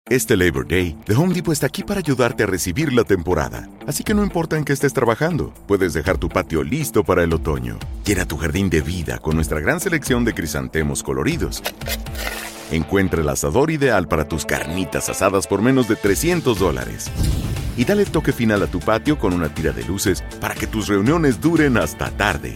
Este Labor Day, The Home Depot está aquí para ayudarte a recibir la temporada. Así que no importa en qué estés trabajando, puedes dejar tu patio listo para el otoño. Llena tu jardín de vida con nuestra gran selección de crisantemos coloridos. Encuentra el asador ideal para tus carnitas asadas por menos de $300. Y dale el toque final a tu patio con una tira de luces para que tus reuniones duren hasta tarde.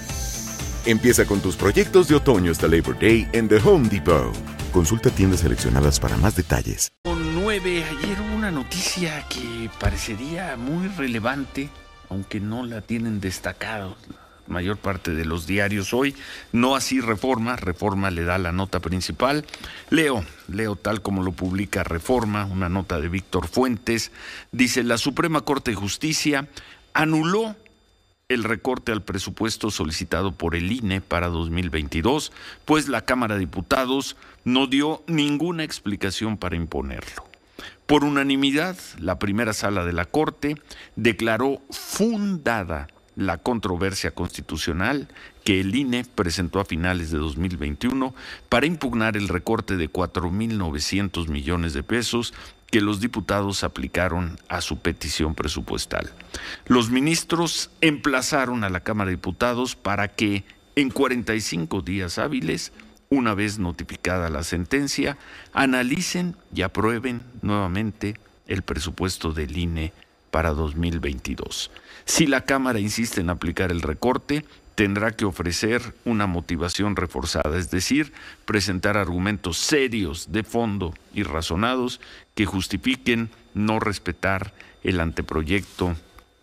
Empieza con tus proyectos de otoño hasta Labor Day en The Home Depot. Consulta tiendas seleccionadas para más detalles. 9, ayer hubo una noticia que parecería muy relevante, aunque no la tienen destacado la mayor parte de los diarios hoy, no así Reforma le da la nota principal. Leo tal como lo publica Reforma, una nota de Víctor Fuentes, dice: la Suprema Corte de Justicia anuló el recorte al presupuesto solicitado por el INE para 2022, pues la Cámara de Diputados no dio ninguna explicación para imponerlo. Por unanimidad, la primera sala de la Corte declaró fundada la controversia constitucional que el INE presentó a finales de 2021 para impugnar el recorte de 4.900 millones de pesos que los diputados aplicaron a su petición presupuestal. Los ministros emplazaron a la Cámara de Diputados para que en 45 días hábiles, una vez notificada la sentencia, analicen y aprueben nuevamente el presupuesto del INE para 2022. Si la Cámara insiste en aplicar el recorte, tendrá que ofrecer una motivación reforzada, es decir, presentar argumentos serios, de fondo y razonados que justifiquen no respetar el anteproyecto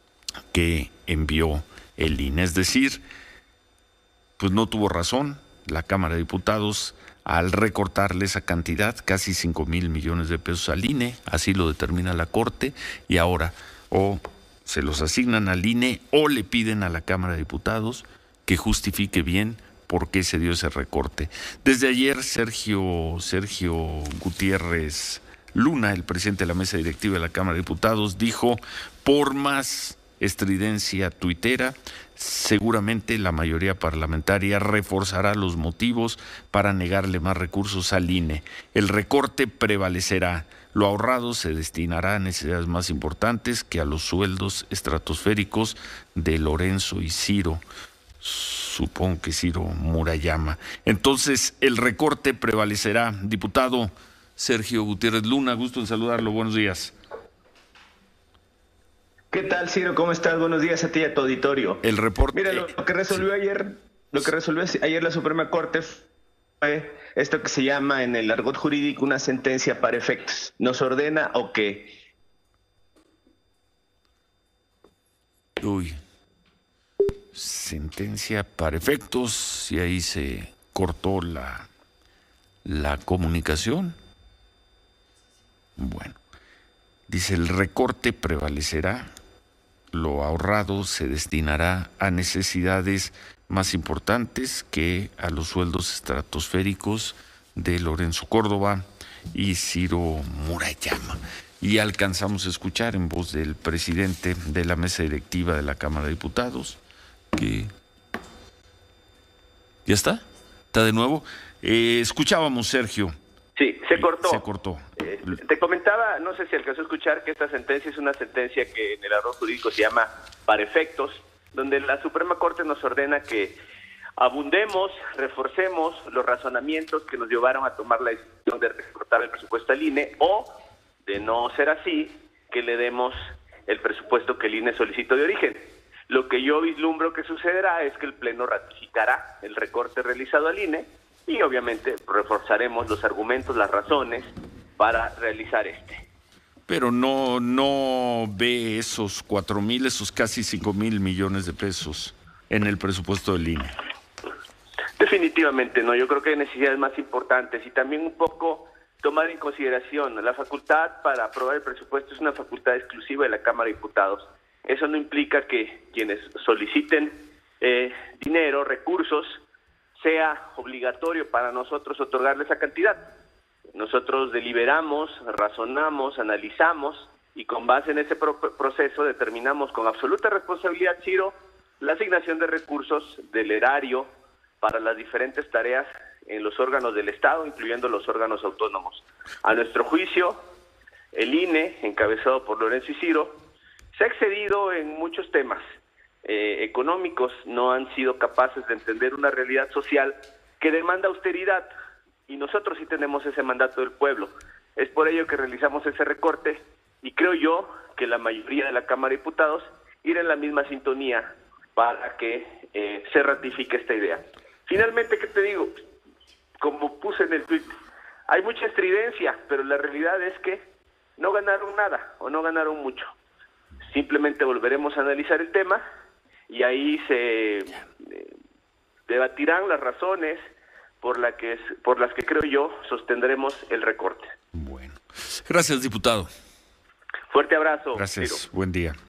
que envió el INE. Es decir, pues no tuvo razón la Cámara de Diputados al recortarle esa cantidad, casi 5,000 millones de pesos al INE, así lo determina la Corte, y ahora o se los asignan al INE o le piden a la Cámara de Diputados que justifique bien por qué se dio ese recorte. Desde ayer, Sergio Gutiérrez Luna, el presidente de la mesa directiva de la Cámara de Diputados, dijo: por más estridencia tuitera, seguramente la mayoría parlamentaria reforzará los motivos para negarle más recursos al INE. El recorte prevalecerá. Lo ahorrado se destinará a necesidades más importantes que a los sueldos estratosféricos de Lorenzo y Ciro. Supongo que Ciro Murayama. Entonces, el recorte prevalecerá. Diputado Sergio Gutiérrez Luna, gusto en saludarlo. Buenos días. ¿Qué tal, Ciro? ¿Cómo estás? Buenos días a ti y a tu auditorio. El reporte. Mira, lo que resolvió ayer la Suprema Corte fue esto que se llama en el argot jurídico una sentencia para efectos. Nos ordena o qué. Sentencia para efectos, y ahí se cortó la comunicación. Bueno, dice: el recorte prevalecerá, lo ahorrado se destinará a necesidades más importantes que a los sueldos estratosféricos de Lorenzo Córdoba y Ciro Murayama. Y alcanzamos a escuchar en voz del presidente de la mesa directiva de la Cámara de Diputados que ya está de nuevo. Escuchábamos, Sergio. Sí, se cortó. Se cortó. Te comentaba, no sé si alcanzó a escuchar, que esta sentencia es una sentencia que en el argot jurídico se llama para efectos, donde la Suprema Corte nos ordena que abundemos, reforcemos los razonamientos que nos llevaron a tomar la decisión de recortar el presupuesto al INE, o, de no ser así, que le demos el presupuesto que el INE solicitó de origen. Lo que yo vislumbro que sucederá es que el Pleno ratificará el recorte realizado al INE y obviamente reforzaremos los argumentos, las razones para realizar este. Pero no ve esos 4,000, esos casi 5,000 millones de pesos en el presupuesto del INE. Definitivamente no, yo creo que hay necesidades más importantes y también un poco tomar en consideración la facultad para aprobar el presupuesto es una facultad exclusiva de la Cámara de Diputados. Eso no implica que quienes soliciten dinero, recursos, sea obligatorio para nosotros otorgarle esa cantidad. Nosotros deliberamos, razonamos, analizamos y con base en ese proceso determinamos con absoluta responsabilidad, Ciro, la asignación de recursos del erario para las diferentes tareas en los órganos del Estado, incluyendo los órganos autónomos. A nuestro juicio, el INE, encabezado por Lorenzo y Ciro, se ha excedido en muchos temas económicos, no han sido capaces de entender una realidad social que demanda austeridad, y nosotros sí tenemos ese mandato del pueblo. Es por ello que realizamos ese recorte, y creo yo que la mayoría de la Cámara de Diputados irá en la misma sintonía para que se ratifique esta idea. Finalmente, ¿qué te digo? Como puse en el tuit, hay mucha estridencia, pero la realidad es que no ganaron nada o no ganaron mucho. Simplemente volveremos a analizar el tema y ahí se debatirán las razones por las que creo yo sostendremos el recorte. Bueno, gracias, diputado. Fuerte abrazo. Gracias, Ciro. buen día.